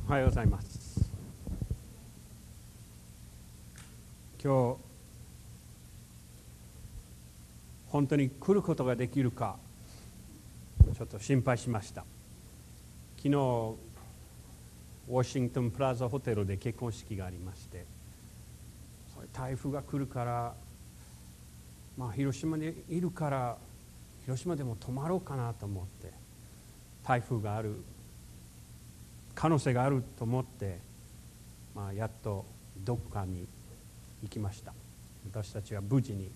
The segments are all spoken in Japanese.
おはようございます。今日本当に来ることができるかちょっと心配しました。昨日ウォシントンプラザホテルで結婚式がありまして、それ台風が来るから、広島にいるから広島でも泊まろうかなと思って、台風がある可能性があると思って、やっとどこかに行きました。私たちは無事に、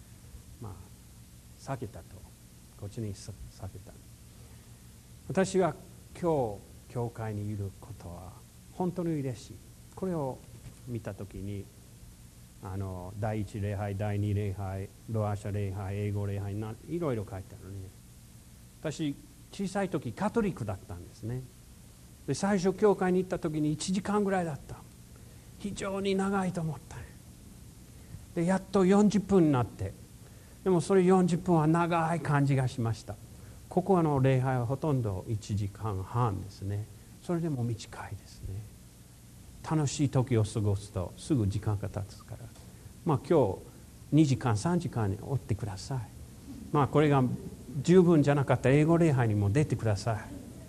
避けたと、こっちに避けた。私が今日教会にいることは本当に嬉しい。これを見たときに、第一礼拝、第二礼拝、ロアシャ礼拝、英語礼拝、いろいろ書いてあるね。私小さい時カトリックだったんですね。で最初教会に行った時に1時間ぐらいだった。非常に長いと思った。でやっと40分になって、でもそれ40分は長い感じがしました。ここの礼拝はほとんど1時間半ですね。それでも短いですね。楽しい時を過ごすとすぐ時間が経つから、今日2時間3時間におってください。これが十分じゃなかったら英語礼拝にも出てください。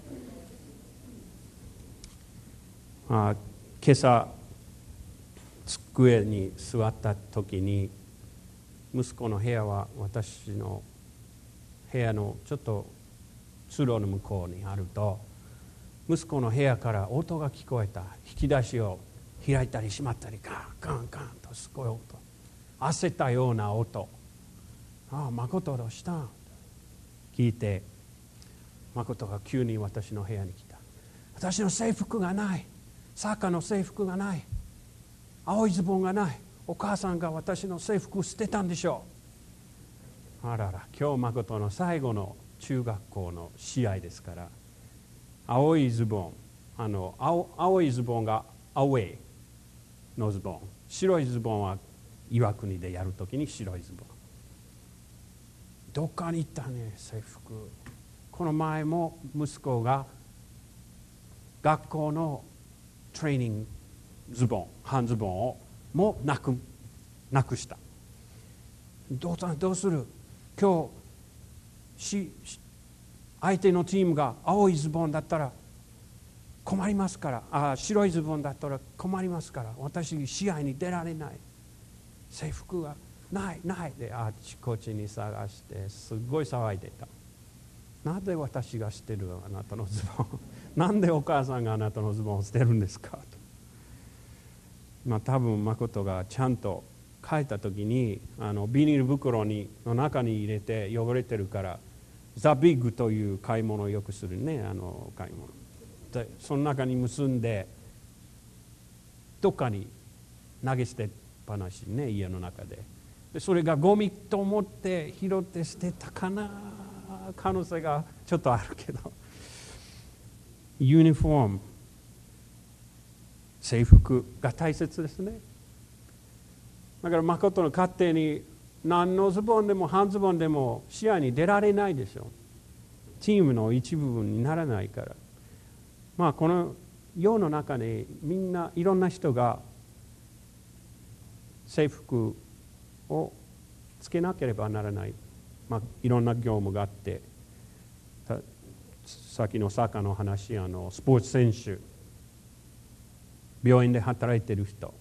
今朝机に座った時に、息子の部屋は私の部屋のちょっと通路の向こうにあると、息子の部屋から音が聞こえた。引き出しを開いたり閉まったり、カンカンカンとすごい音、焦ったような音。誠どうしたん？聞いて、誠が急に私の部屋に来た。私の制服がない。サッカーの制服がない。青いズボンがない。お母さんが私の制服を捨てたんでしょう。あらら、今日誠の最後の中学校の試合ですから、青いズボン、青いズボンがアウェイのズボン、白いズボンは岩国でやるときに白いズボン。どっかに行ったね、制服。この前も息子が学校のトレーニングズボン、半ズボンをもなくした。どうする？今日相手のチームが青いズボンだったら困りますから、白いズボンだったら困りますから、私試合に出られない。制服がないであちこちに探してすごい騒いでた。なんで私が捨てるあなたのズボンなんでお母さんがあなたのズボンを捨てるんですかと。多分誠がちゃんと帰った時にビニール袋の中に入れて汚れてるから、ザ・ビッグという買い物をよくするね、買い物でその中に結んでどっかに投げ捨てっぱなしね、家の中で。それがゴミと思って拾って捨てたかな、可能性がちょっとあるけど、ユニフォーム、制服が大切ですね。だから誠の勝手に何のズボンでも半ズボンでも試合に出られないでしょう。チームの一部分にならないから。この世の中にみんないろんな人が制服をつけなければならない、いろんな業務があって、さっきのサッカーの話、スポーツ選手、病院で働いている人、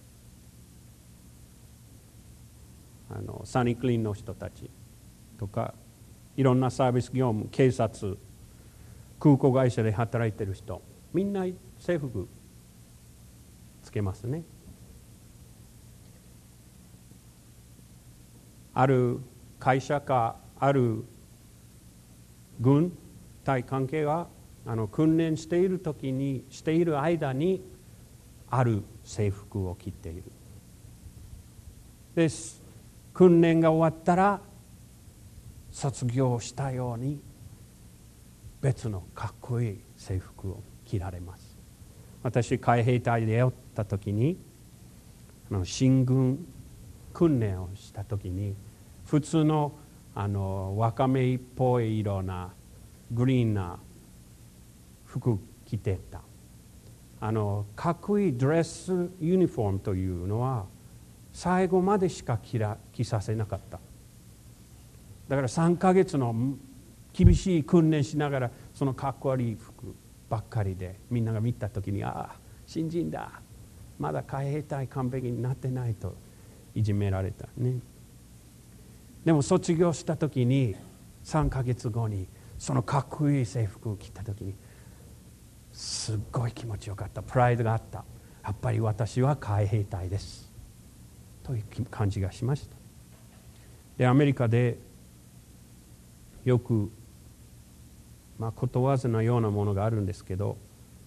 サニークリーンの人たちとか、いろんなサービス業務、警察、空港会社で働いている人、みんな制服つけますね。ある会社かある軍隊関係は訓練している間にある制服を着ている。で訓練が終わったら卒業したように別のかっこいい制服を着られます。私海兵隊でやった時に進軍訓練をした時に、普通のわかめっぽい色なグリーンな服着てた。 かっこいいドレスユニフォームというのは最後までしか着させなかった。だから3ヶ月の厳しい訓練しながらそのかっこ悪い服ばっかりでみんなが見た時に、ああ新人だ、まだ海兵隊完璧になってないといじめられたね。でも卒業した時に3ヶ月後にそのかっこいい制服を着た時にすっごい気持ちよかった。プライドがあった。やっぱり私は海兵隊ですという感じがしました。でアメリカでよく、ことわざのようなものがあるんですけど、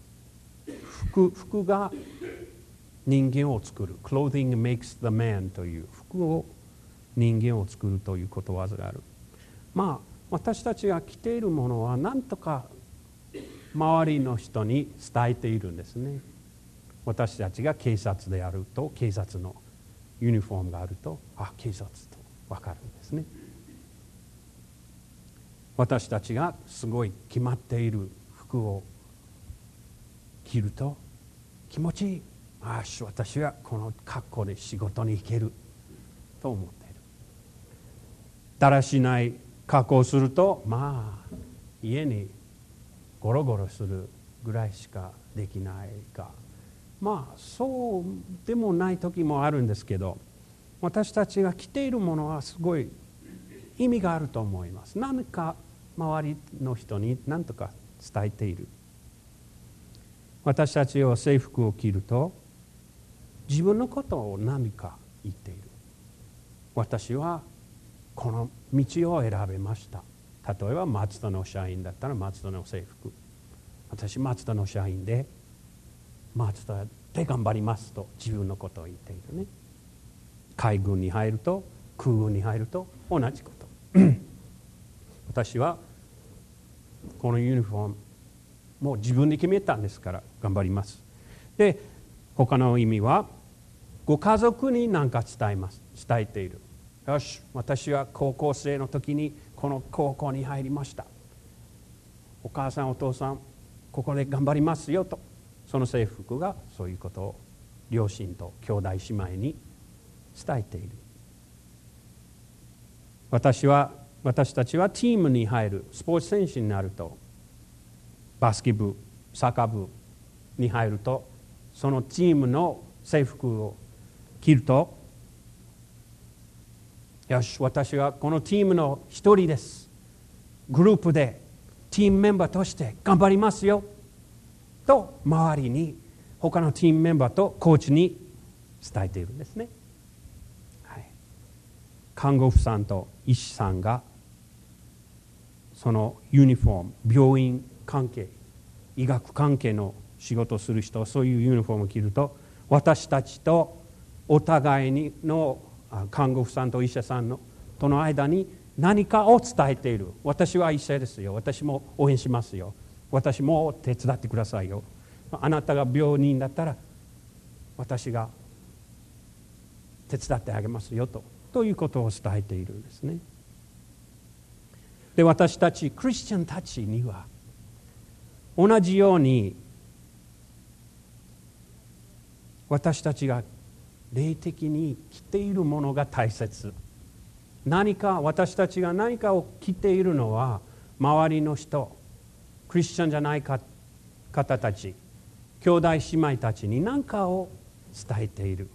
服が人間を作る。Clothing makes the man という服を人間を作るということわざがある。私たちが着ているものは何とか周りの人に伝えているんですね。私たちが警察であると、警察のユニフォームがあると、警察と分かるんですね。私たちがすごい決まっている服を着ると気持ちいい。私はこの格好で仕事に行けると思っている。だらしない格好をすると家にゴロゴロするぐらいしかできないが、そうでもない時もあるんですけど、私たちが着ているものはすごい意味があると思います。何か周りの人に何とか伝えている。私たちは制服を着ると自分のことを何か言っている。私はこの道を選べました。例えばマツダの社員だったらマツダの制服。私マツダの社員でマツダで頑張りますと自分のことを言っているね。海軍に入ると空軍に入ると同じこと私はこのユニフォームもう自分で決めたんですから頑張ります。で他の意味はご家族に何か伝えている。よし、私は高校生の時にこの高校に入りました。お母さんお父さんここで頑張りますよと。その制服がそういうことを両親と兄弟姉妹に伝えている。私たちはチームに入る、スポーツ選手になると、バスケ部、サッカー部に入ると、そのチームの制服を着ると、よし、私はこのチームの一人です。グループでチームメンバーとして頑張りますよと周りに他のチームメンバーとコーチに伝えているんですね。看護婦さんと医師さんがそのユニフォーム、病院関係、医学関係の仕事をする人はそういうユニフォームを着ると、私たちとお互いにの看護婦さんと医者さんとの間に何かを伝えている。私は医者ですよ。私も応援しますよ。私も手伝ってくださいよ。あなたが病人だったら私が手伝ってあげますよということを伝えているんですね。で、私たちクリスチャンたちには同じように私たちが霊的に着ているものが大切。私たちが何かを着ているのは周りの人、クリスチャンじゃない方たち、兄弟姉妹たちに何かを伝えている。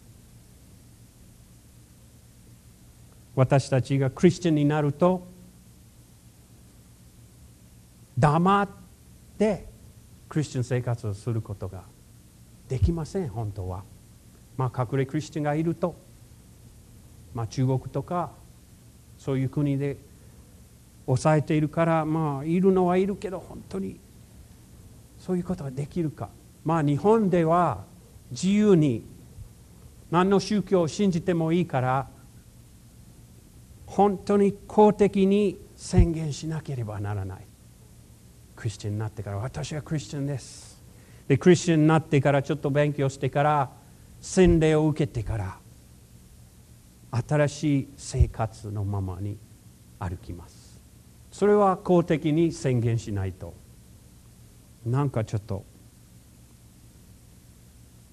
私たちがクリスチャンになると黙ってクリスチャン生活をすることができません。本当は隠れクリスチャンがいると、中国とかそういう国で抑えているからいるのはいるけど本当にそういうことができるか。日本では自由に何の宗教を信じてもいいから本当に公的に宣言しなければならない。クリスチャンになってから私はクリスチャンです。でクリスチャンになってからちょっと勉強してから洗礼を受けてから新しい生活のままに歩きます。それは公的に宣言しないとなんかちょっと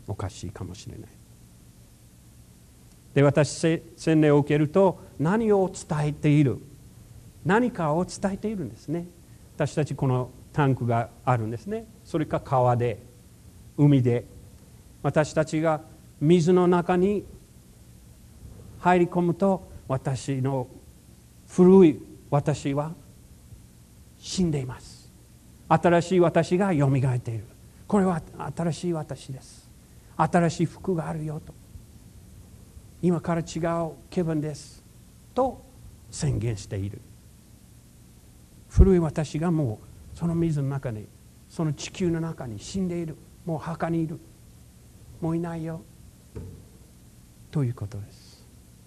おかしいかもしれない。で、私、洗礼を受けると何を伝えている、何かを伝えているんですね。私たちこのタンクがあるんですね。それか川で、海で、私たちが水の中に入り込むと、私の古い私は死んでいます。新しい私がよみがえっている。これは新しい私です。新しい服があるよと。今から違う気分ですと宣言している。古い私がもうその水の中に、その地球の中に死んでいる。もう墓にいる。もういないよということです。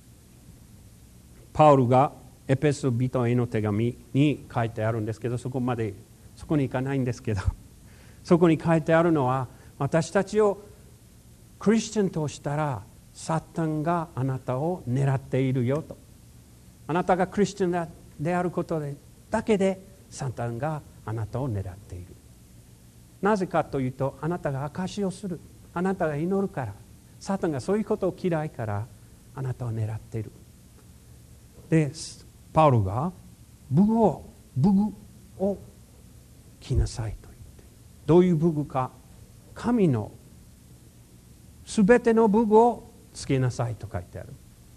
パウルがエペソビトへの手紙に書いてあるんですけど、そこに行かないんですけど、そこに書いてあるのは、私たちをクリスチャンとしたらサタンがあなたを狙っているよと。あなたがクリスチャンであることだけでサタンがあなたを狙っている。なぜかというと、あなたが証しをする、あなたが祈るから、サタンがそういうことを嫌いからあなたを狙っている。で、パウルが武具を着なさいと言って、どういう武具か、神のすべての武具をつけなさいと書いてある。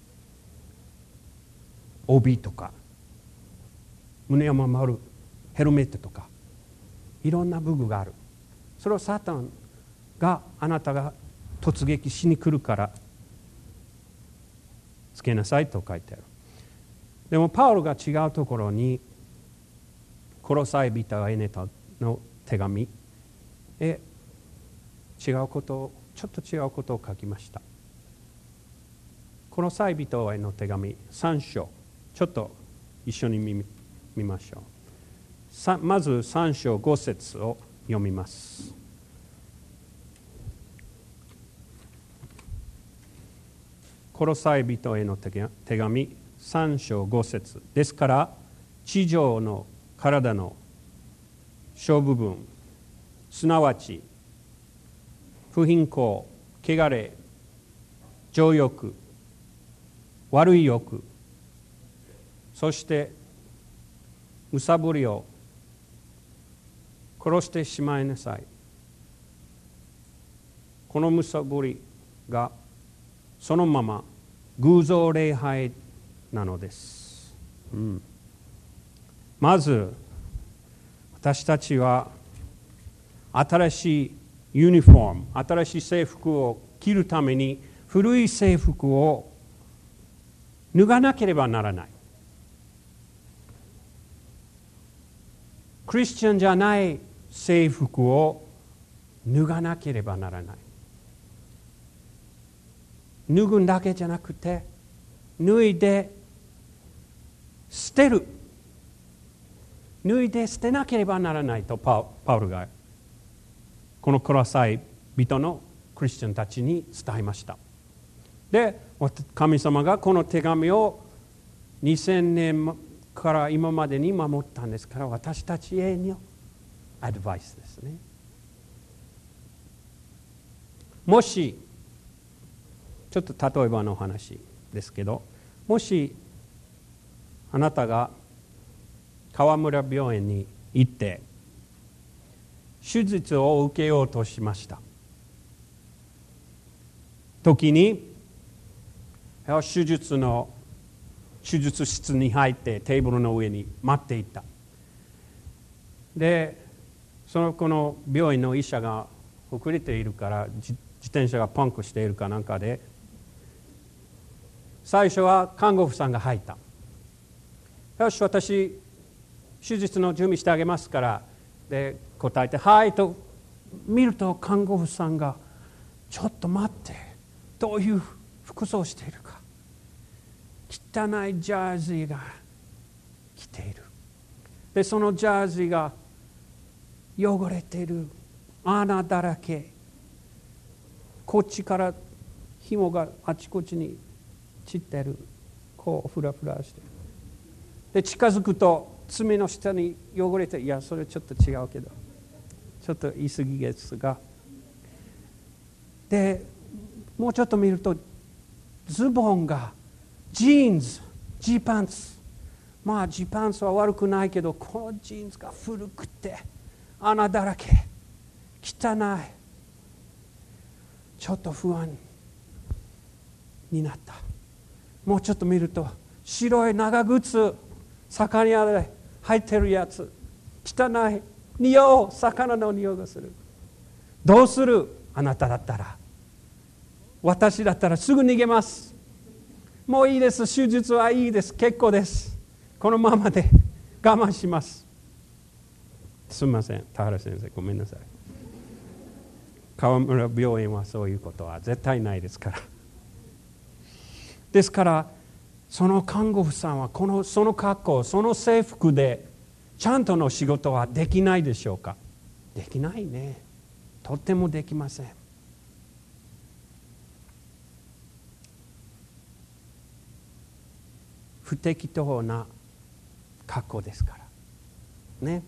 帯とか胸を守るヘルメットとか、いろんな武具がある。それをサタンがあなたが突撃しに来るからつけなさいと書いてある。でもパウロが違うところに、コロサイ人への手紙へちょっと違うことを書きました。コロサイ人への手紙3章、ちょっと一緒に見ましょう。まず3章5節を読みます。コロサイ人への手紙3章5節ですから、地上の体の小部分、すなわち不貧困、汚れ、情欲、悪い欲、そしてむさぼりを殺してしまいなさい。このむさぼりがそのまま偶像礼拝なのです。まず私たちは新しいユニフォーム、新しい制服を着るために古い制服を脱がなければならない。クリスチャンじゃない制服を脱がなければならない。脱ぐだけじゃなくて、脱いで捨てる。脱いで捨てなければならないとパウルがこのコロサイ人のクリスチャンたちに伝えました。で、神様がこの手紙を2000年から今までに守ったんですから、私たちへのアドバイスですね。もしちょっと例えばの話ですけど、もしあなたが川村病院に行って手術を受けようとしました時に、手術室に入ってテーブルの上に待っていた。で、この病院の医者が遅れているから自転車がパンクしているかなんかで、最初は看護婦さんが入った。よし、私手術の準備してあげますからで答えて、はいと見ると、看護婦さんがちょっと待って、どういう服装をしているか、汚いジャージーが着ている。で、そのジャージーが汚れている、穴だらけ、こっちから紐があちこちに散ってる、こうフラフラしてる。で、近づくと爪の下に汚れて、いやそれちょっと違うけど、ちょっと言い過ぎですが、 でもうちょっと見るとズボンがジーンズ、ジーパンツ、まあジーパンツは悪くないけど、このジーンズが古くて穴だらけ、汚い、ちょっと不安になった。もうちょっと見ると白い長靴、魚で入ってるやつ、汚い、匂う、魚の匂いがする。どうする？あなただったら。私だったらすぐ逃げます。もういいです、手術はいいです、結構です、このままで我慢します。すみません、田原先生、ごめんなさい。川村病院はそういうことは絶対ないですから。ですからその看護婦さんはその格好、その制服でちゃんとの仕事はできないでしょうか？できないね。とってもできません。不適当な格好ですからね。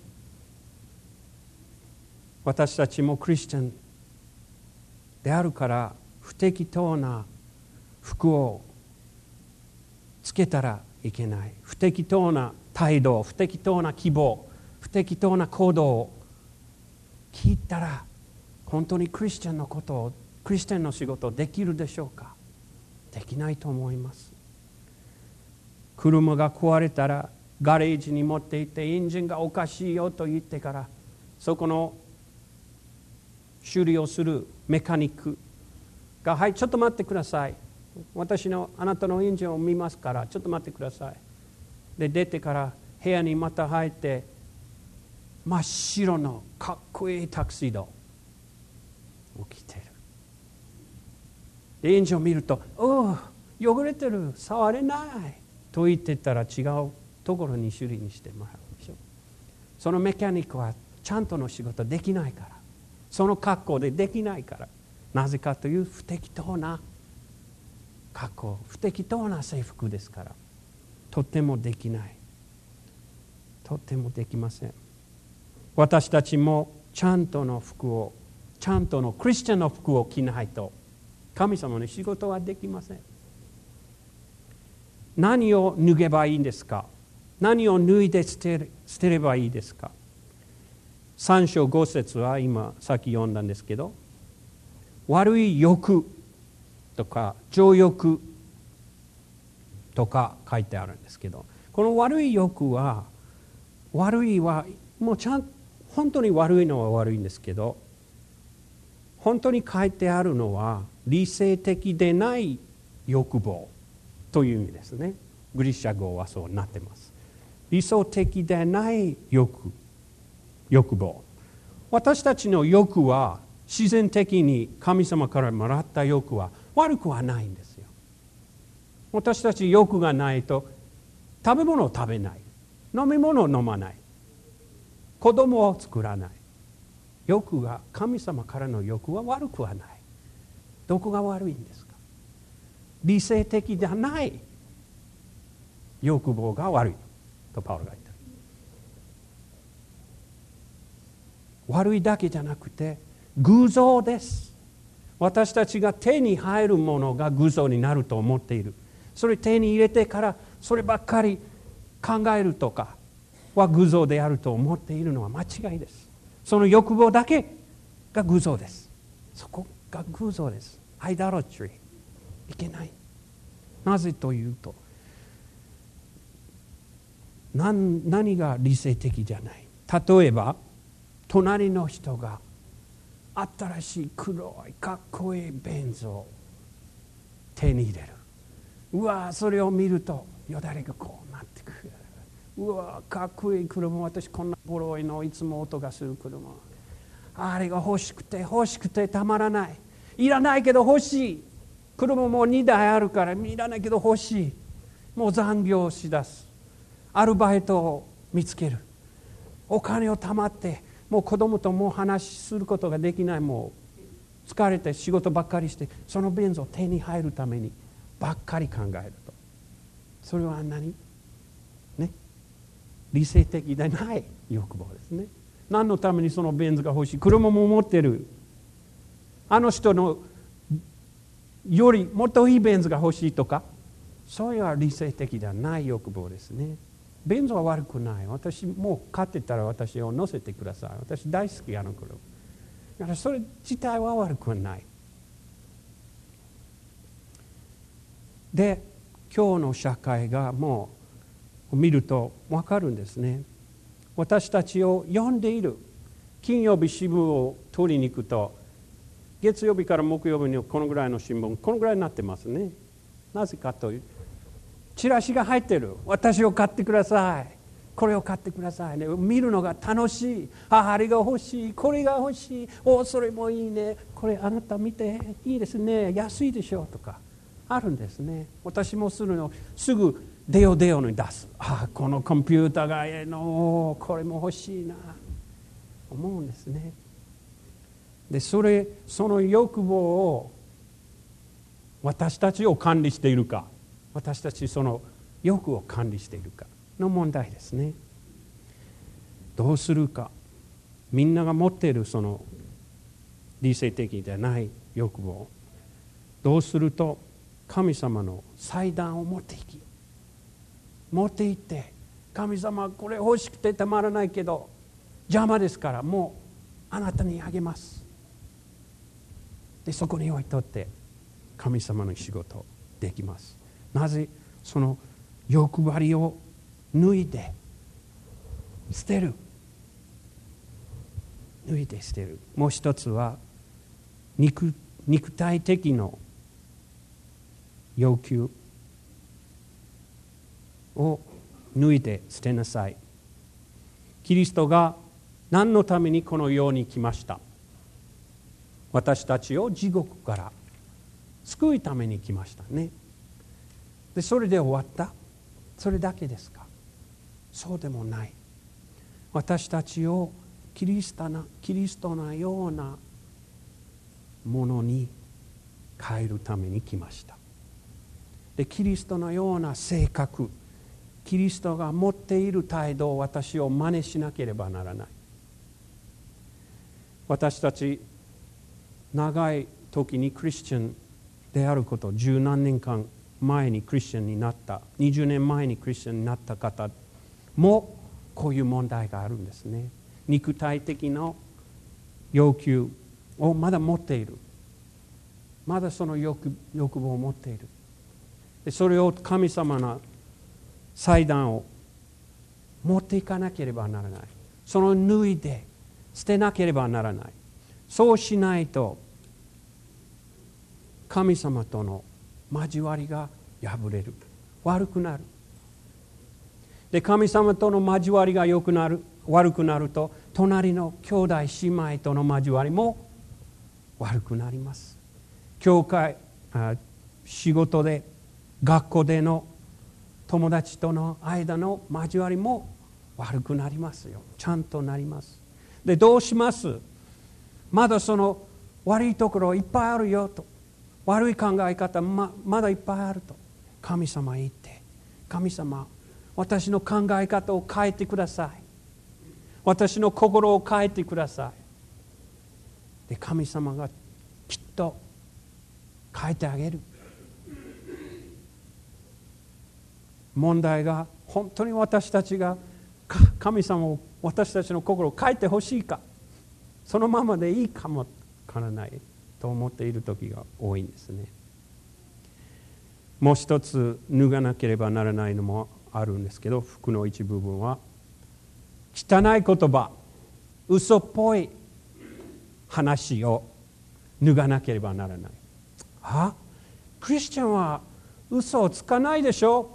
私たちもクリスチャンであるから不適当な服をつけたらいけない。不適当な態度、不適当な希望、不適当な行動を聞いたら、本当にクリスチャンのことを、クリスチャンの仕事をできるでしょうか？できないと思います。車が壊れたらガレージに持って行って、エンジンがおかしいよと言ってから、そこの修理をするメカニックが、はい、ちょっと待ってください、あなたのエンジンを見ますからちょっと待ってください。で出てから部屋にまた入って、真っ白のかっこいいタクシードを着てる。でエンジンを見ると、おお汚れてる、触れないと言ってたら、違うところに修理にしてもらうでしょ。そのメカニックはちゃんとの仕事できないから、その格好でできないから。なぜかという不適当な格好、不適当な制服ですから、とてもできない、とてもできません。私たちもちゃんとの服を、ちゃんとのクリスチャンの服を着ないと神様の仕事はできません。何を脱げばいいんですか？何を脱いで捨てればいいですか？3章5節は今さっき読んだんですけど、悪い欲とか情欲とか書いてあるんですけど、この悪い欲は、悪いはもう本当に悪いのは悪いんですけど、本当に書いてあるのは理性的でない欲望という意味ですね。グリシャ語はそうなってます。理想的でない欲望。私たちの欲は自然的に神様からもらった欲は悪くはないんですよ。私たち欲がないと食べ物を食べない、飲み物を飲まない、子供を作らない。欲が、神様からの欲は悪くはない。どこが悪いんですか？理性的ではない欲望が悪いとパウロが言ってる。悪いだけじゃなくて偶像です。私たちが手に入るものが偶像になると思っている。それ手に入れてからそればっかり考えるとかは偶像であると思っているのは間違いです。その欲望だけが偶像です。そこが偶像です。アイドラトリー。いけない。なぜというと、何が理性的じゃない。例えば隣の人が新しい黒いかっこいいベンツを手に入れる。うわ、それを見るとよだれがこうなってくる。うわ、かっこいい車、私こんなボロいの、いつも音がする車、あれが欲しくてたまらない。いらないけど欲しい。車も2台あるからいらないけど欲しい。もう残業しだす。アルバイトを見つける。お金を貯まって、もう子供ともう話することができない。もう疲れて仕事ばっかりして、そのベンツを手に入るためにばっかり考えると、それは何？ね、理性的でない欲望ですね。何のためにそのベンツが欲しい？車も持ってる。あの人のよりもっといいベンズが欲しいとか、そういうのは理性的ではない欲望ですね。ベンズは悪くない。私もう飼ってたら私を乗せてください。私大好き、あの頃。だからそれ自体は悪くない。で、今日の社会がもう見ると分かるんですね。私たちを読んでいる。金曜日新聞を取りに行くと、月曜日から木曜日にこのぐらいの新聞、このぐらいになってますね。なぜかという、チラシが入ってる。私を買ってください。これを買ってくださいね。見るのが楽しい。あれが欲しい。これが欲しい。それもいいね。これあなた見ていいですね。安いでしょとかあるんですね。私もすぐデオに出す。このコンピューターがこれも欲しいな。思うんですね。で、その欲望を私たちを管理しているか、私たちその欲を管理しているかの問題ですね。どうするか。みんなが持っているその理性的でない欲望、どうすると神様の祭壇を持っていって、神様これ欲しくてたまらないけど邪魔ですから、もうあなたにあげます。で、そこに置いとって神様の仕事できます。なぜその欲張りを脱いで捨てる。もう一つは肉体的の要求を脱いで捨てなさい。キリストが何のためにこの世に来ました？私たちを地獄から救うために来ましたね。で、それで終わった？それだけですか？そうでもない。私たちをキリストのようなものに変えるために来ました。で、キリストのような性格、キリストが持っている態度を私を真似しなければならない。私たち長い時にクリスチャンであること、十何年間前にクリスチャンになった、20年前にクリスチャンになった方もこういう問題があるんですね。肉体的な要求をまだ持っている。まだその欲望を持っている。で、それを神様の祭壇を持っていかなければならない。その脱いで捨てなければならない。そうしないと神様との交わりが破れる。悪くなる。で、神様との交わりが悪くなると、隣の兄弟姉妹との交わりも悪くなります。教会、仕事で、学校での友達との間の交わりも悪くなりますよ。ちゃんとなります。で、どうします？まだその悪いところいっぱいあるよと、悪い考え方 まだいっぱいあると神様言って、神様、私の考え方を変えてください。私の心を変えてください。で、神様がきっと変えてあげる。問題が本当に私たちが神様を私たちの心を変えてほしいか、そのままでいいかもわからないと思っている時が多いんですね。もう一つ脱がなければならないのもあるんですけど、服の一部分は汚い言葉、嘘っぽい話を脱がなければならない。クリスチャンは嘘をつかないでしょ。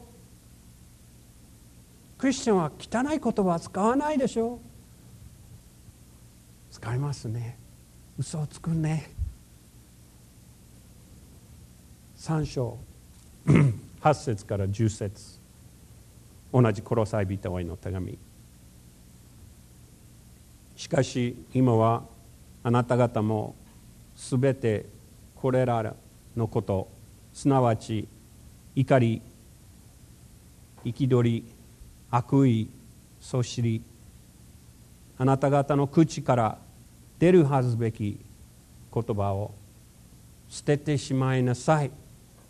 クリスチャンは汚い言葉は使わないでしょ。使いますね。嘘をつくね。3章8節から10節、同じコロサイ人への手紙。しかし今はあなた方もすべてこれらのこと、すなわち怒り、憤り、悪意、そしり、あなた方の口から出るはずべき言葉を捨ててしまいなさい。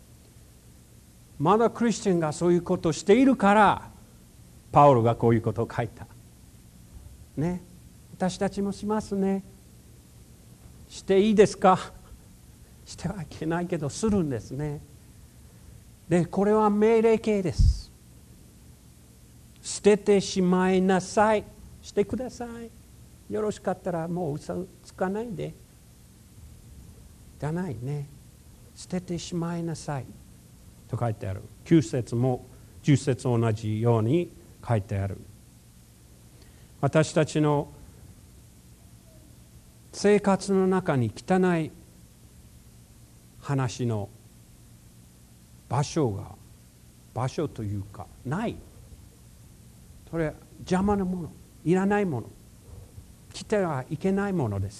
まだクリスチャンがそういうことをしているからパウロがこういうことを書いた。ね、私たちもしますね。していいですか？してはいけないけどするんですね。で、これは命令形です。捨ててしまいなさい。してください。よろしかったらもう嘘つかないで。じゃないね。捨ててしまいなさいと書いてある。9節も10節同じように書いてある。私たちの生活の中に汚い話の場所というかない。それは邪魔なもの、いらないもの、来てはいけないものです。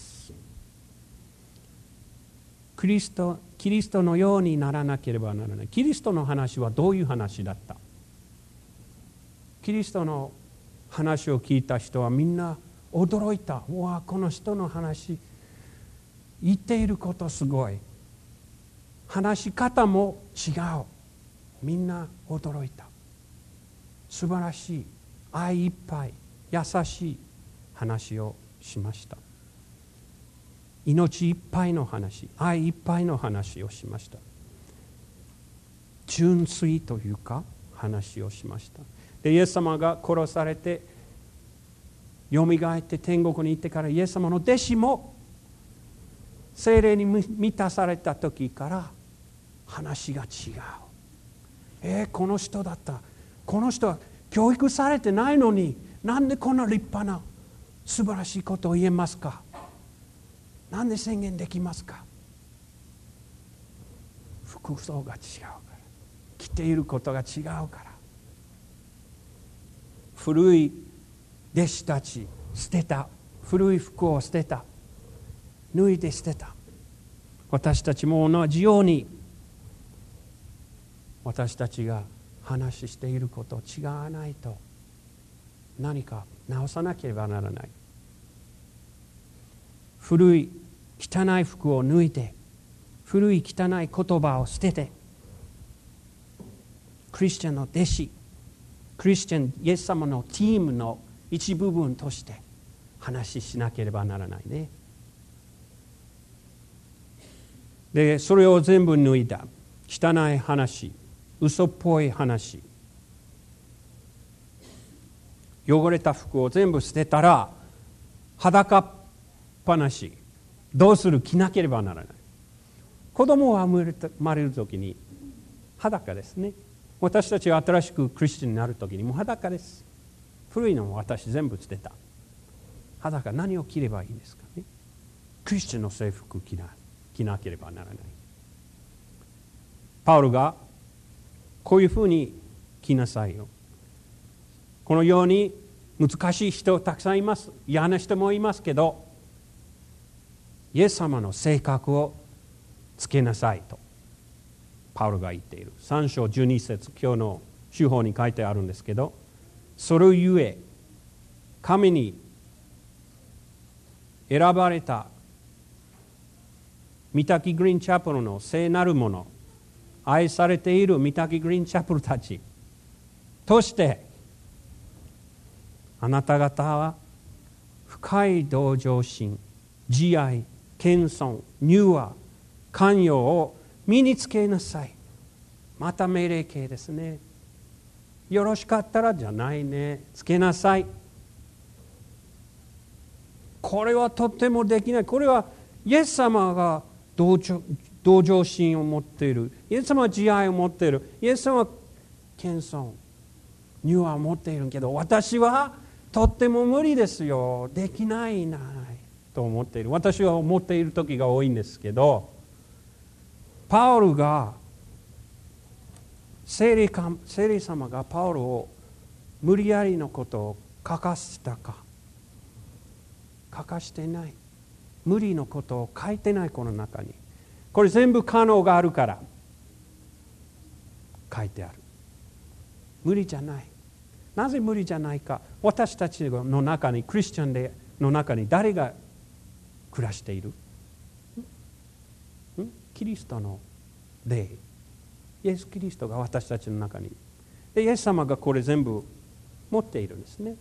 キリストのようにならなければならない。キリストの話はどういう話だった？キリストの話を聞いた人はみんな驚いた。うわ、この人の話、言っていることすごい。話し方も違う。みんな驚いた。素晴らしい、愛いっぱい、優しい話をしました。命いっぱいの話、愛いっぱいの話をしました。純粋というか話をしました。で、イエス様が殺されてよみがえって天国に行ってから、イエス様の弟子も聖霊に満たされた時から話が違う。この人だった。この人は教育されてないのに、なんでこんな立派な素晴らしいことを言えますか？なんで宣言できますか？服装が違うから、着ていることが違うから。古い弟子たち捨てた。古い服を捨てた。脱いで捨てた。私たちも同じように、私たちが話していること違わないと、何か直さなければならない。古い汚い服を脱いで、古い汚い言葉を捨てて、クリスチャンの弟子、クリスチャンイエス様のチームの一部分として話しなければならないね。で、それを全部脱いだ。汚い話、嘘っぽい話、汚れた服を全部捨てたら、裸っぱなし、どうする？着なければならない。子供は生まれるときに裸ですね。私たちが新しくクリスチャンになるときにもう裸です。古いのも私全部捨てた。裸、何を着ればいいですかね？クリスチャンの制服着なければならない。パウロがこういうふうに着なさいよ。このように難しい人たくさんいます。嫌な人もいますけど、イエス様の性格をつけなさいとパウロが言っている。3章12節、今日の手法に書いてあるんですけど、それゆえ神に選ばれた三滝グリーンチャペルの聖なるもの、愛されている三滝グリーンチャペルたちとして、あなた方は深い同情心、慈愛、謙遜、柔和、寛容を身につけなさい。また命令形ですね。よろしかったらじゃないね。つけなさい。これはとてもできない。これはイエス様が同情心を持っている。イエス様は慈愛を持っている。イエス様は謙遜、柔和を持っているけど、私はとっても無理ですよ。できないなと思っている。私は思っている時が多いんですけど、パウロが聖霊様がパウロを無理やりのことを書かせたか？書かしてない。無理のことを書いてない。この中にこれ全部可能があるから書いてある。無理じゃない。なぜ無理じゃないか。私たちの中に、クリスチャンの中に誰が暮らしている？ キリストの霊、イエス・キリストが私たちの中に、でイエス様がこれ全部持っているんですね。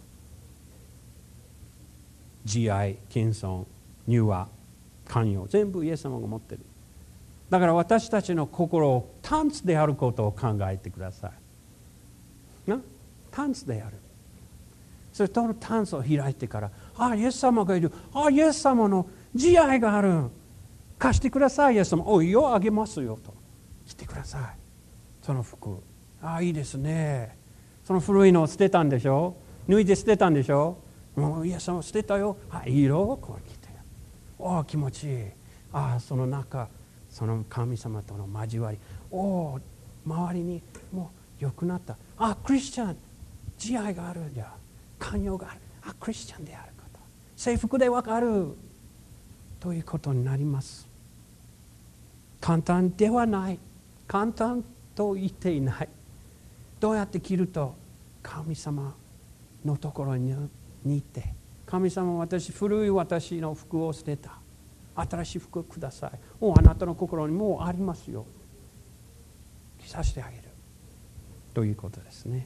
慈愛、謙遜、柔和、寛容、全部イエス様が持っている。だから私たちの心をタンツであることを考えてください。タンツである。それとのタンツを開いてから、イエス様がいる。イエス様の慈愛がある。貸してください、イエス様。いいよ、あげますよと。来てください。その服。いいですね。その古いのを捨てたんでしょ。脱いで捨てたんでしょ。もうイエス様捨てたよ。いいよ、これ着て。気持ちいい。その中、その神様との交わり。周りにもう良くなった。クリスチャン、慈愛があるんだ。寛容がある。クリスチャンであること。制服でわかる。ということになります。簡単ではない。簡単と言っていない。どうやって着ると神様のところに行って、神様、古い私の服を捨てた。新しい服をください。あなたの心にもうありますよ。着させてあげる。ということですね。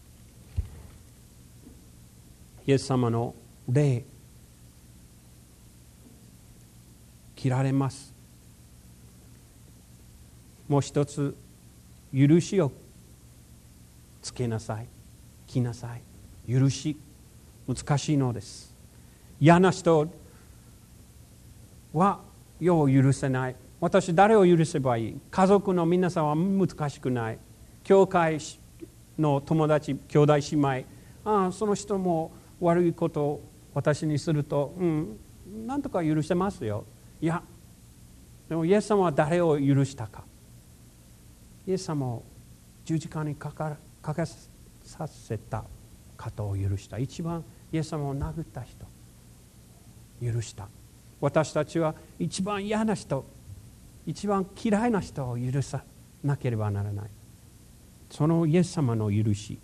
イエス様の霊、着られます。もう一つ、許しをつけなさい。着なさい。許し、難しいのです。嫌な人は世を許せない。私、誰を許せばいい？家族の皆さんは難しくない。教会の友達、兄弟姉妹、その人も悪いことを私にすると、なんとか許せますよ。いや、でもイエス様は誰を許したか。イエス様を十字架にかけさせた方を許した。一番イエス様を殴った人、許した。私たちは一番嫌な人、一番嫌いな人を許さなければならない。そのイエス様の許し。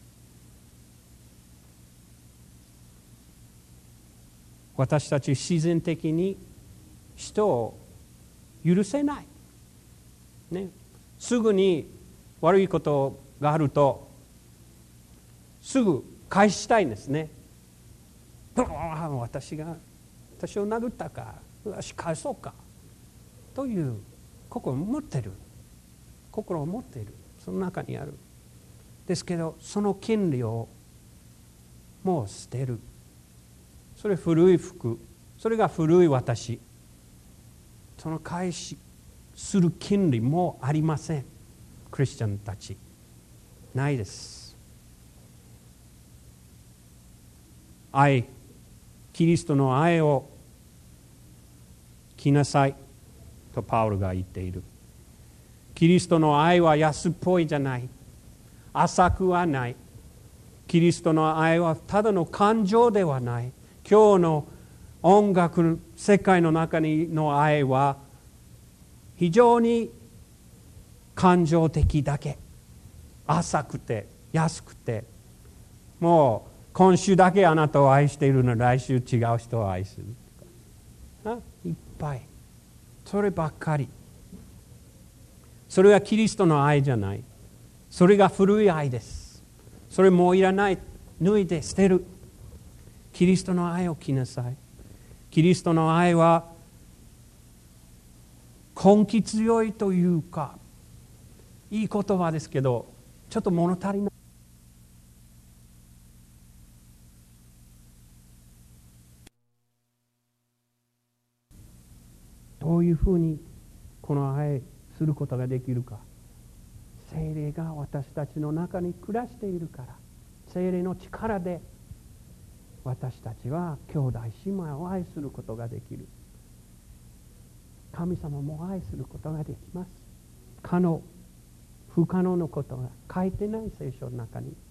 私たち自然的に人を許せない。ね、すぐに悪いことがあるとすぐ返したいんですね。私を殴ったか、返そうかという心を持っている。その中にある。ですけど、その権利をもう捨てる。それ古い服、それが古い私。その返しする権利もありません。クリスチャンたちないです。愛、キリストの愛を着なさいとパウロが言っている。キリストの愛は安っぽいじゃない。浅くはない。キリストの愛はただの感情ではない。今日の音楽世界の中の愛は非常に感情的だけ。浅くて安くて、もう今週だけあなたを愛しているのに来週違う人を愛する。いっぱい。そればっかり。それはキリストの愛じゃない。それが古い愛です。それもういらない。脱いで捨てる。キリストの愛を着なさい。キリストの愛は根気強いというか、いい言葉ですけど、ちょっと物足りない。どういうふうにこの愛することができるか。聖霊が私たちの中に暮らしているから、聖霊の力で私たちは兄弟姉妹を愛することができる。神様も愛することができます。不可能のことが書いてない聖書の中に。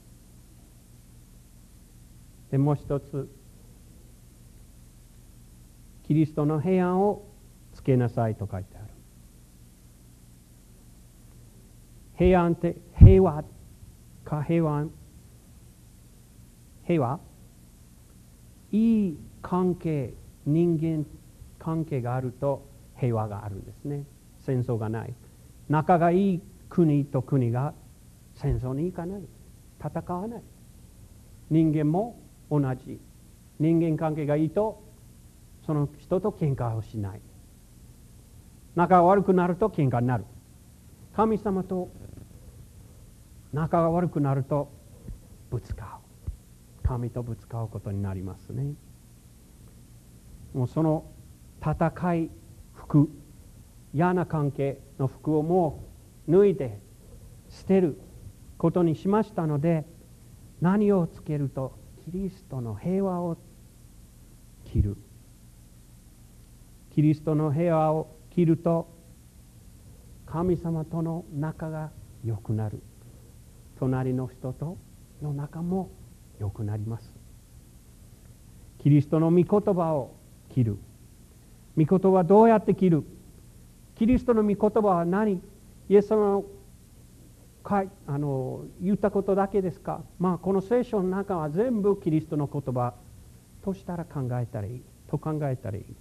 でもう一つ、キリストの平安をつけなさいと書いてある。平安って平和か平和？いい関係、人間関係があると平和があるんですね。戦争がない。仲がいい国と国が戦争に行かない。戦わない。人間も同じ。人間関係がいいとその人と喧嘩をしない。仲が悪くなると喧嘩になる。神様と仲が悪くなるとぶつかう。神とぶつかうことになりますね。もうその戦い服、嫌な関係の服をもう脱いで捨てることにしましたので、何をつけるとキリストの平和を着る。キリストの平和を着ると神様との仲が良くなる。隣の人との仲も良くなります。キリストの御言葉を着る。御言葉はどうやって着る？キリストの御言葉は何？イエス様の言ったことだけですか？この聖書の中は全部キリストの言葉としたら考えたらいいと考えたらいいです。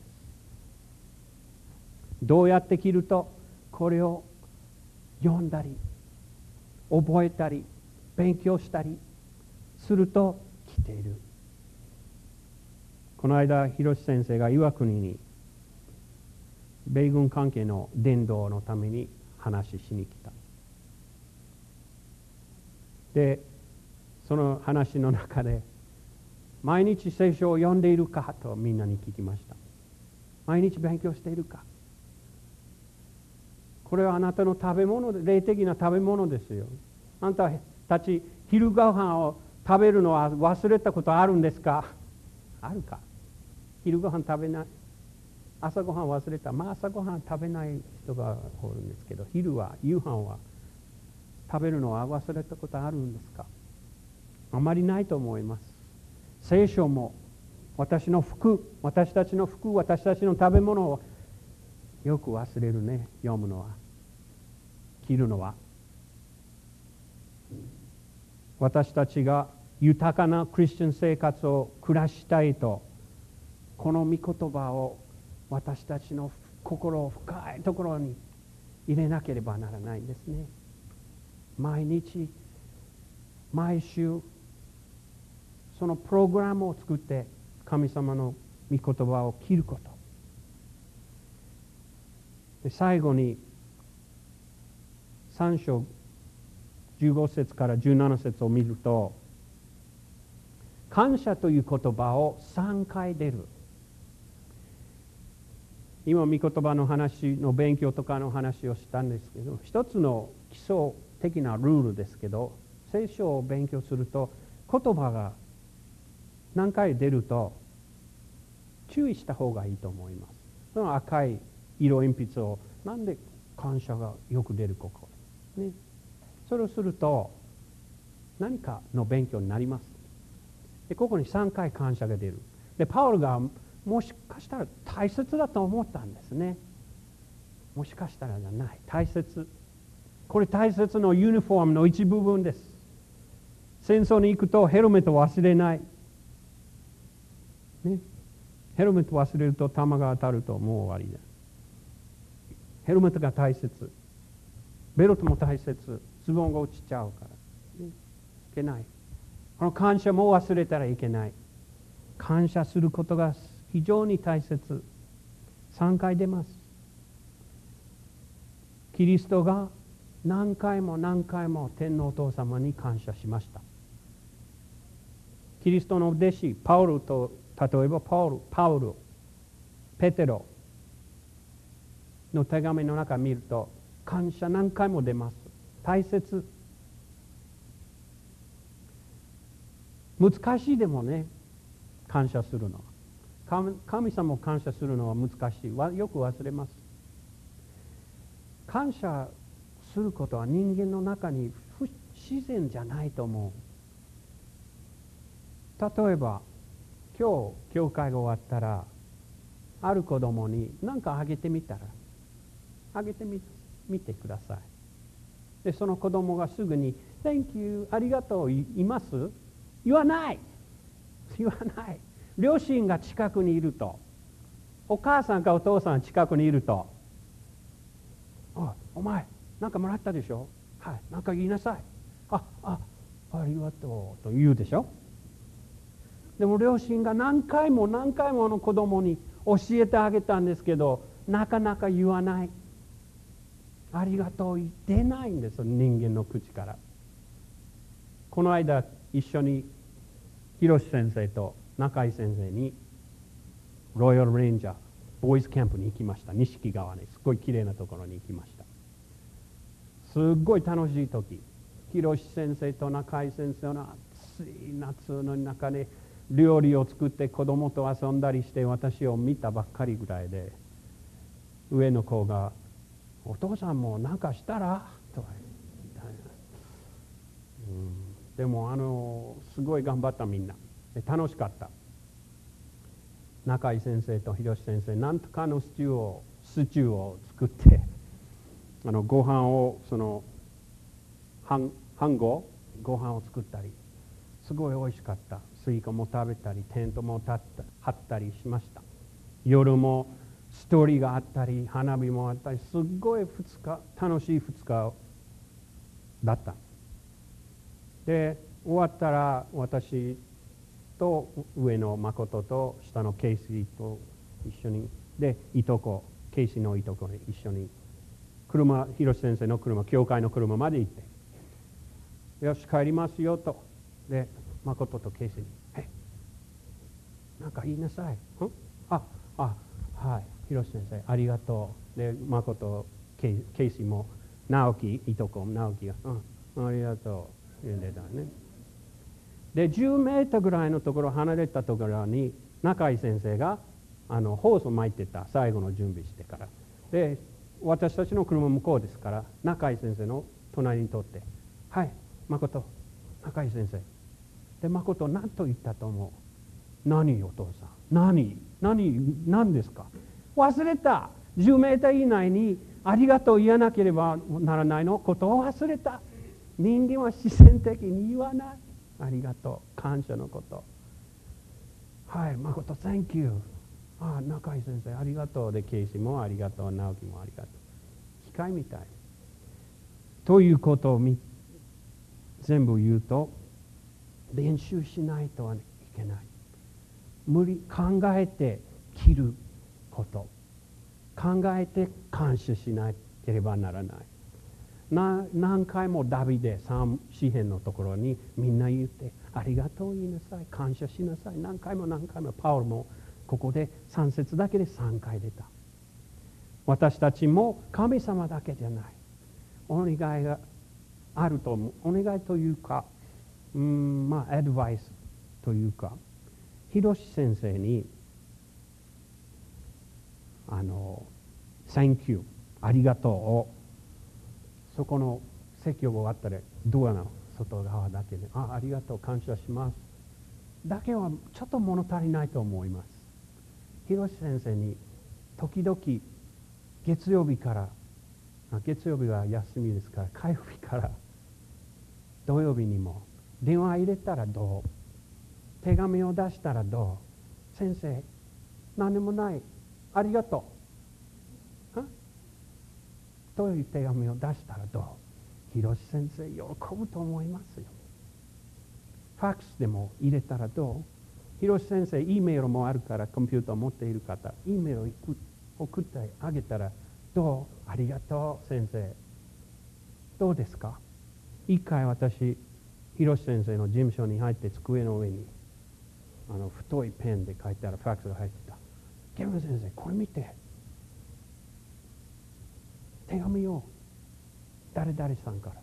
どうやって着ると、これを読んだり覚えたり勉強したりすると着ている。この間広志先生が岩国に米軍関係の伝道のために話しに来た。でその話の中で、毎日聖書を読んでいるかとみんなに聞きました。毎日勉強しているか。これはあなたの食べ物で、霊的な食べ物ですよ。あなたたち昼ご飯を食べるのは忘れたことあるんですか？あるか？昼ご飯食べない。朝ご飯忘れた。朝ご飯食べない人がおるんですけど、夕飯は食べるのは忘れたことあるんですか？あまりないと思います。聖書も私たちの服、私たちの食べ物をよく忘れるね。読むのは、着るのは。私たちが豊かなクリスチャン生活を暮らしたいと、この御言葉を私たちの心を深いところに入れなければならないんですね。毎日毎週そのプログラムを作って神様の御言葉を切ることで、最後に3章15節から17節を見ると、感謝という言葉を3回出る。今御言葉の話の勉強とかの話をしたんですけど、一つの基礎的なルールですけど、聖書を勉強すると言葉が何回出ると注意した方がいいと思います。その赤い色鉛筆をなんで感謝がよく出るここ、ね、それをすると何かの勉強になります。でここに3回感謝が出る。でパウルがもしかしたら大切だと思ったんですね。もしかしたらじゃない、大切。これ大切のユニフォームの一部分です。戦争に行くとヘルメットを忘れない、ね、ヘルメット忘れると弾が当たるともう終わりだ。ヘルメットが大切、ベルトも大切、ズボンが落ちちゃうから、ね、いけない。この感謝も忘れたらいけない。感謝することが非常に大切。3回出ます。キリストが何回も何回も天のお父様に感謝しました。キリストの弟子パウルと、例えばパウル、ペテロの手紙の中を見ると感謝何回も出ます。大切。難しいでもね、感謝するのは、神様を感謝するのは難しい。よく忘れます。感謝することは人間の中に不自然じゃないと思う。例えば今日教会が終わったら、ある子供に何かあげてみたら、あげてみてください。でその子供がすぐに Thank you ありがとう言います？言わない。両親が近くにいるとお母さんかお父さん近くにいると、お前なんかもらったでしょ、はい、なんか言いなさい、ありがとうと言うでしょ。でも両親が何回も何回も子供に教えてあげたんですけど、なかなか言わない。ありがとう言ってないんです、人間の口から。この間一緒に広志先生と中井先生にロイヤルレンジャーボーイズキャンプに行きました。錦川にすごいきれいなところに行きました。すっごい楽しい時、広志先生と中井先生の暑い夏の中で料理を作って子供と遊んだりして、私を見たばっかりぐらいで、上の子が「お父さんも何かしたら?」とか言った。でもすごい頑張った、みんなで楽しかった。中井先生と広志先生、なんとかのシチューを作って、ご飯を飯後ご飯を作ったり、すごい美味しかった。スイカも食べたり、テントも張ったりしました。夜もストーリーがあったり、花火もあったり、すっごい楽しい2日だった。で終わったら、私と上の誠と下のケイシーと一緒に、でケイシーのいとこに一緒に広志先生の車、教会の車まで行って、よし帰りますよと。で誠とケイシーになんか言いなさい。はい、広志先生ありがとう。で誠ケイシーも直樹いとこ直樹がありがとう言うんでたね。で10メートルぐらいのところ離れたところに中井先生がホースを巻いてた。最後の準備してから。で私たちの車向こうですから、中井先生の隣に通って、はい誠中井先生で、誠何と言ったと思う？何お父さん、何ですか？忘れた。10メートル以内にありがとう言わなければならないのことを忘れた。人間は自然的に言わない。ありがとう、感謝のこと。はい誠 Thank you。 中井先生ありがとう。でケイシもありがとう、直樹もありがとう。機械みたいということを全部言うと、練習しないとはいけない。考えて切ること、考えて感謝しなければならない。何回もダビデ詩編のところにみんな言って、ありがとう言いなさい、感謝しなさい。何回もパウロもここで3節だけで3回出た。私たちも神様だけじゃない、お願いがあると思う。お願いというか、アドバイスというか、広志先生にThank you ありがとうを、そこの説教が終わったらドアの外側だけでありがとう感謝しますだけはちょっと物足りないと思います。広志先生に時々月曜日は休みですから、火曜日から土曜日にも電話入れたらどう、手紙を出したらどう、先生何でもないありがとうという手紙を出したらどう。広志先生喜ぶと思いますよ。ファックスでも入れたらどう。広志先生 E メールもあるから、コンピューターを持っている方 E メールを送ってあげたらどう。ありがとう先生。どうですか。一回私広志先生の事務所に入って、机の上に太いペンで書いてあるファックスが入ってた。ケビン先生これ見て、手紙を誰々さんから、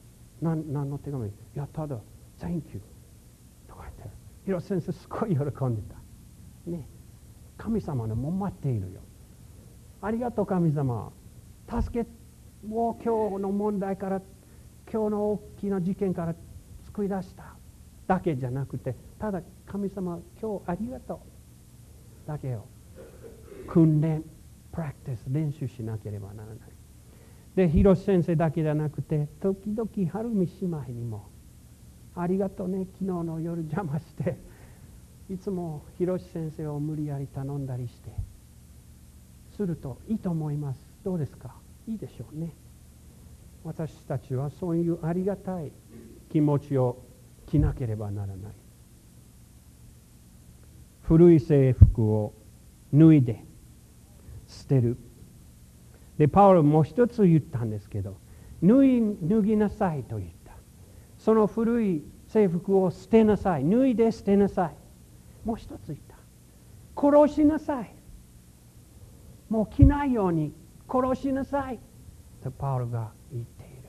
何の手紙？いやただ Thank you とか言ってる。広瀬先生すごい喜んでたね。神様のも待っているよ。ありがとう神様、助けもう今日の問題から、今日の大きな事件から救い出しただけじゃなくて、ただ神様今日ありがとうだけを訓練プラクティス練習しなければならない。で広瀬先生だけじゃなくて、時々春美姉妹にもありがとうね、昨日の夜邪魔していつも広瀬先生を無理やり頼んだりして、 するといいと思います。どうですか？いいでしょうね。私たちはそういうありがたい気持ちを着なければならない。古い制服を脱いで捨てる。で、パウロもう一つ言ったんですけど、脱ぎなさいと言った。その古い制服を捨てなさい。脱いで捨てなさい。もう一つ言った。殺しなさい。もう着ないように殺しなさいとパウロが言っている。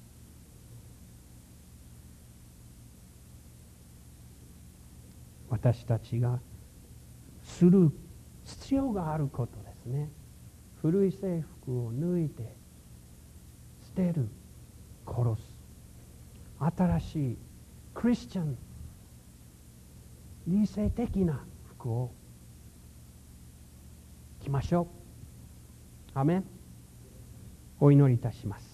私たちがする必要があることですね。古い制服を脱いで捨てる、殺す。新しいクリスチャン、理性的な服を着ましょう。アメン。お祈りいたします。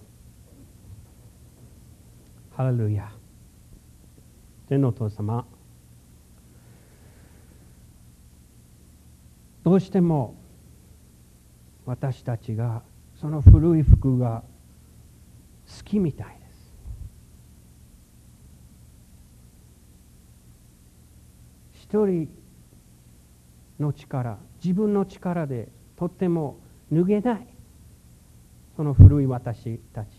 ハレルヤ。天のお父様、どうしても私たちがその古い服が好きみたいです。一人の力、自分の力でとっても脱げないその古い私たち。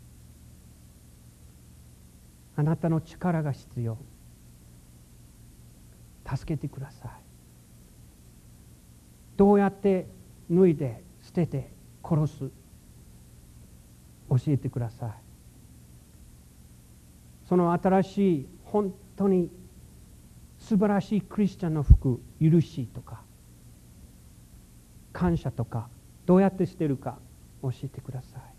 あなたの力が必要。助けてください。どうやって脱いで捨てて殺す、教えてください。その新しい本当に素晴らしいクリスチャンの服、許しとか感謝とかどうやって捨てるか教えてください。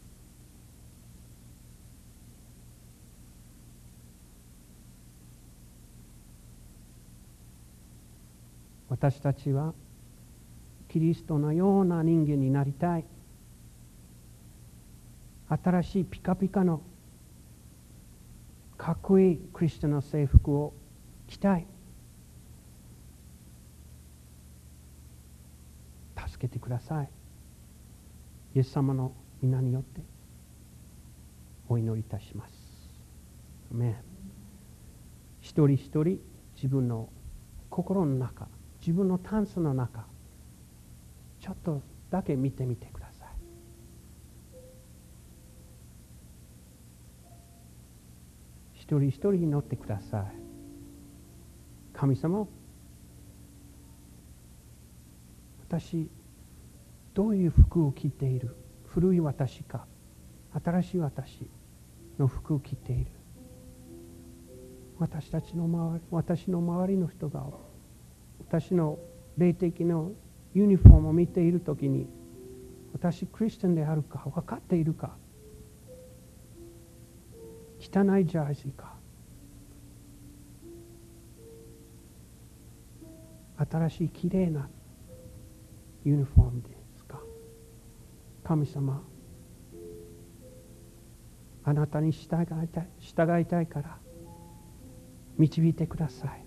私たちはキリストのような人間になりたい。新しいピカピカのかっこいいクリスチャンの制服を着たい。助けてください。イエス様の皆によってお祈りいたします。アメン。一人一人自分の心の中、自分のタンスの中、ちょっとだけ見てみてください。一人一人祈ってください。神様、私どういう服を着ている？古い私か新しい私の服を着ている？私の周りの人が私の霊的なユニフォームを見ているときに、私クリスチャンであるか分かっているか？汚いジャージーか新しいきれいなユニフォームですか？神様、あなたに従いたいから導いてください。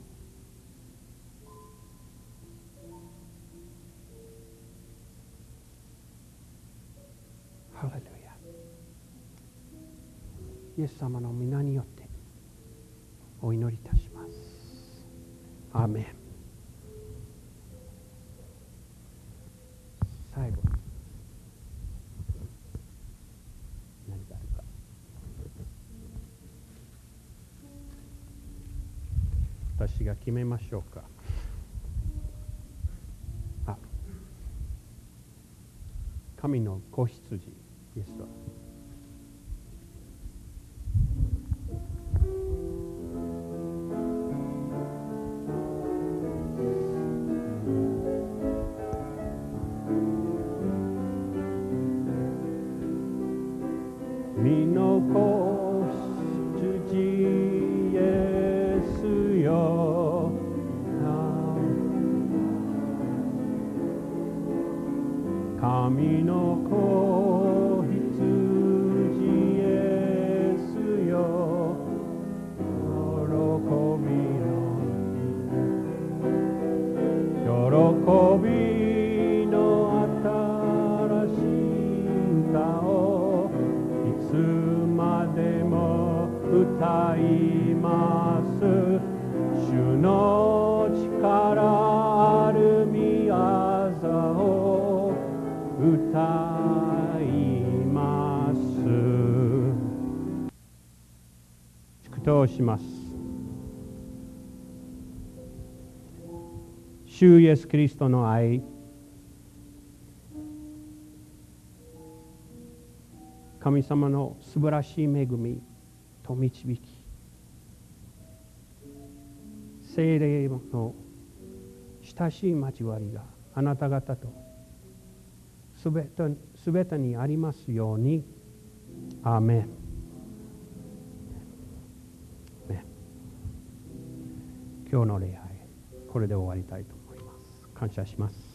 ハレルヤ。イエス様の皆によってお祈りいたします。アーメン。最後何かあるか。私が決めましょうか。神の子羊イエスは身の子羊イエスよ、神の子羊イエスよ、喜びの与の力ある御業を歌います。祝祷します。主イエスキリストの愛、神様の素晴らしい恵みと導き、聖霊の親しい交わりがあなた方とすべてにありますように。アーメン。今日の礼拝、これで終わりたいと思います。感謝します。